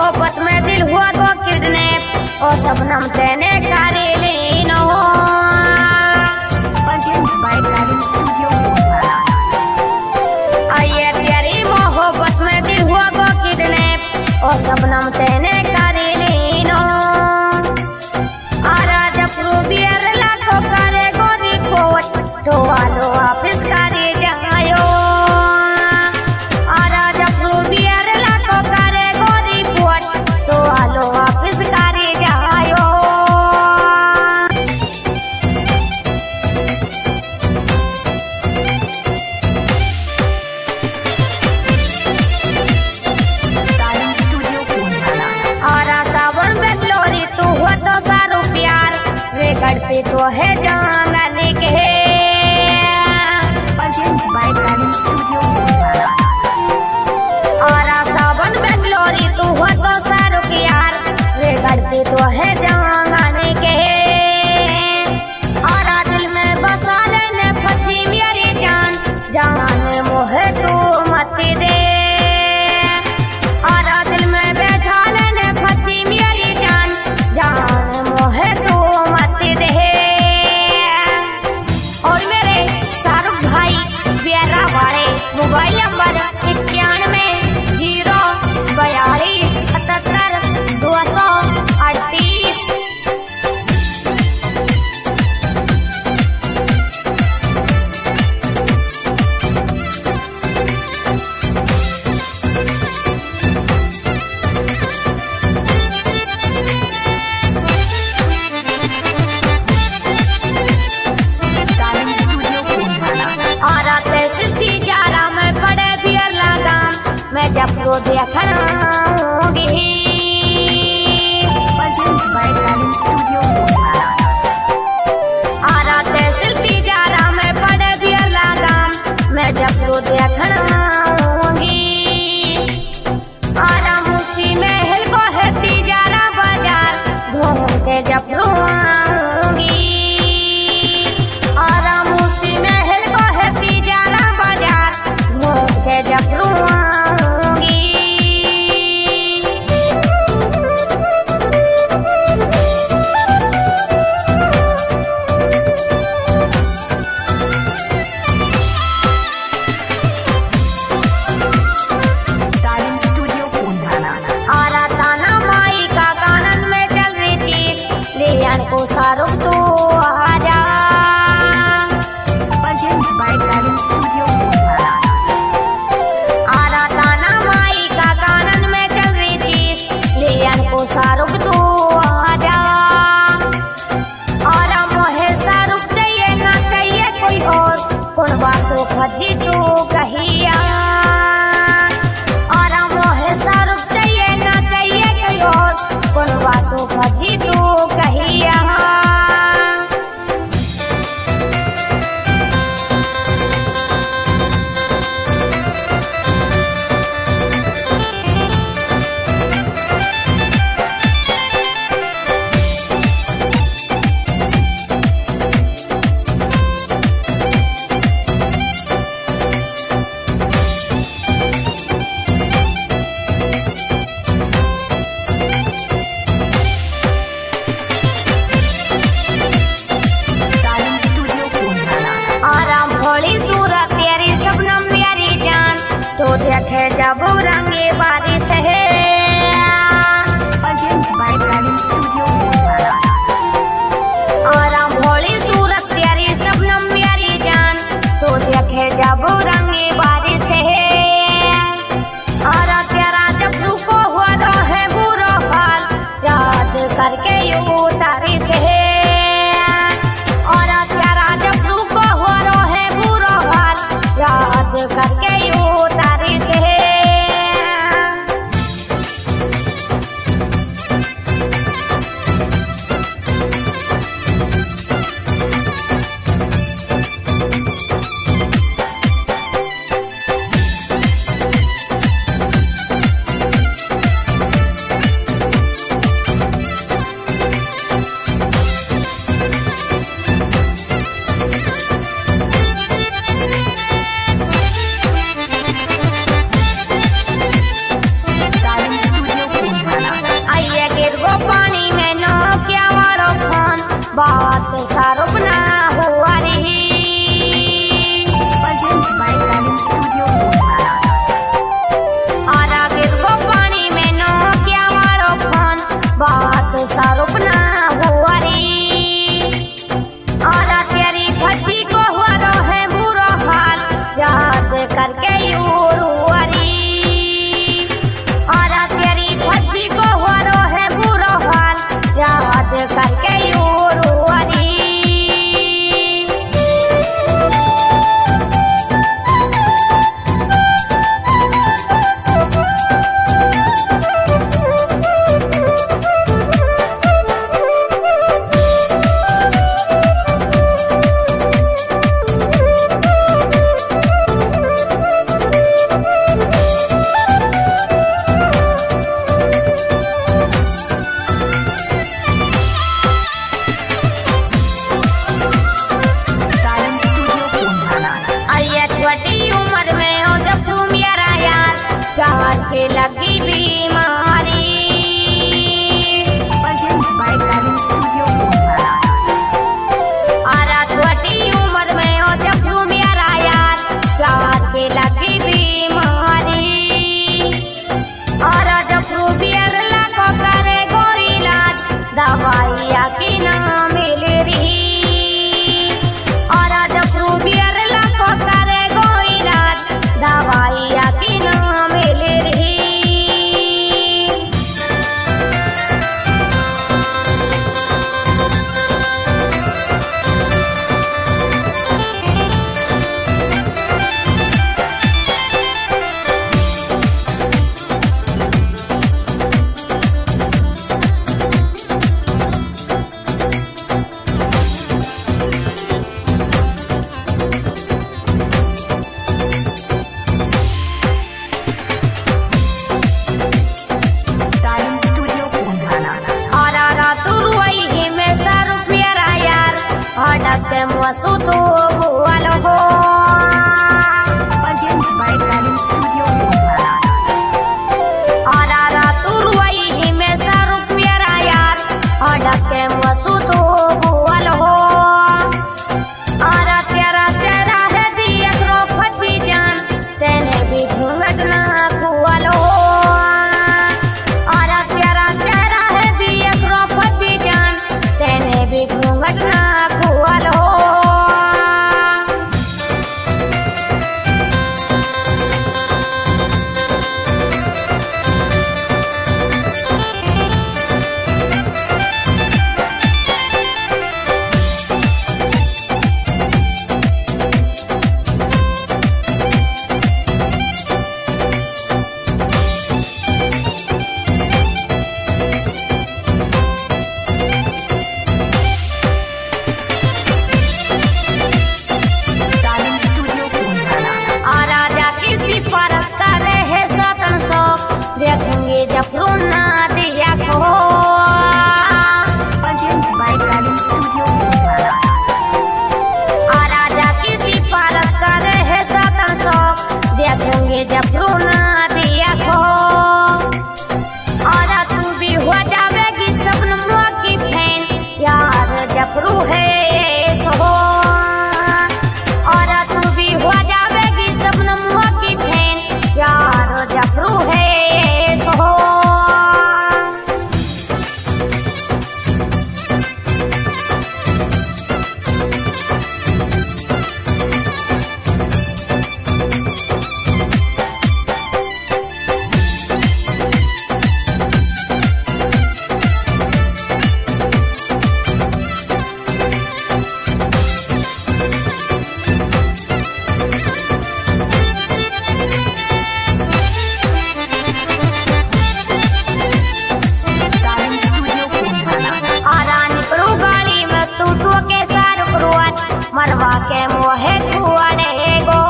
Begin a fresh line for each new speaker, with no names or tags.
मोहब्बत में दिल हुआ तो किडनैप और सबनम तेने कारी लीनो आइए तेरी मोहब्बत में दिल हुआ तो किडनैप और सबनम तेने कारी लीनो आरा जब रूबियर लाखों करे गोरी कोट तो आलो वापिस कारी जायो आरा जब रूबियर लाखों करे गोरी कोट तो आलो वापिस कारी जायो आरा सावन बेंगलोरी तू हुआ तो सारू प्यार रे करते तो है जांगने के आरा सावन बेंगलोरी तू हुआ तो सारू प्यार रे करते तो है जांगने के आरा दिल में बसा लेने फंसी मेरी जान मोहे तू मत दे आरा दिल में बैठा लेने फंसी मेरी जान मोहे तू मत दे और मेरे शाहरुख भाई ब्यारा वाले मोबाइल नंबर 9142772238 आरा तहसील तिजारा में पड़े बियर लगाम मैं जब रो देखूंगी आरा तहसील तिजारा में पड़े बियर लगाम मैं जब रो देखूंगी आरा मुसी महल को है तिजारा बाजार घूम के जब रोऊंगी आरा मुसी महल को है तिजारा बाजार घूम के जब रोऊंगी आरा ताना माई का कानन में चल रही चीज लियान को शाहरुख तू आजा आरा ताना माई का कानन में चल रही चीज लियान को शाहरुख तू आजा आरा मोहे शाहरुख चाहिए ना चाहिए कोई और कौन बासो खजी तू कहिया आरा मोहे शाहरुख चाहिए ना चाहिए कोई और कौन बासो खजी तू कहिया आराम भोली सूरत तेरी सबनम प्यारी जान तो देखे जब रंगे बारिश है आराम भोली सूरत तेरी सबनम प्यारी जान तो देखे जब रंगे बारिश है आरा तेरा जब रुको हुआ रहे बुरा हाल याद करके यूं तारीफ है आरा तेरा जब रुको हुआ रहे बुरा हाल याद करके यूं तारीफ है यूरुअरी और तेरी फजी को हो रहे बुरा हाल याद करके यूरुअरी के लगी बीमारी और छोटी उम्र में हो जब तू मेरा यार प्यार के लगी बीमारी और जब तू बियर लाखों करे कोई इलाज दवाइया की ना मिल रही और जब तू बियर लाखों करे कोई इलाज दवाइया की ना मिल रही के मसू तो बुआल हो आरा तुरवई ही में सारू प्यारा यार हड़क के मसू तो बुआल हो आरा तेरा तेरा है दिया फटी जान तेने भी घूंघट ना खुआल हो आरा तेरा तेरा है दिया फटी जान तेने भी घूंघट ना खुआल हो देखेंगे जब रोना दिया को राजा किसी पारस करे है सातन सौ देखेंगे जब रोना दिया को और तू भी हो जाएगी सपनों की फैन यार जबरू है सो और तू भी हो जाएगी सपनों की फैन यार जबरू है मरवा के मोहे छुआने गो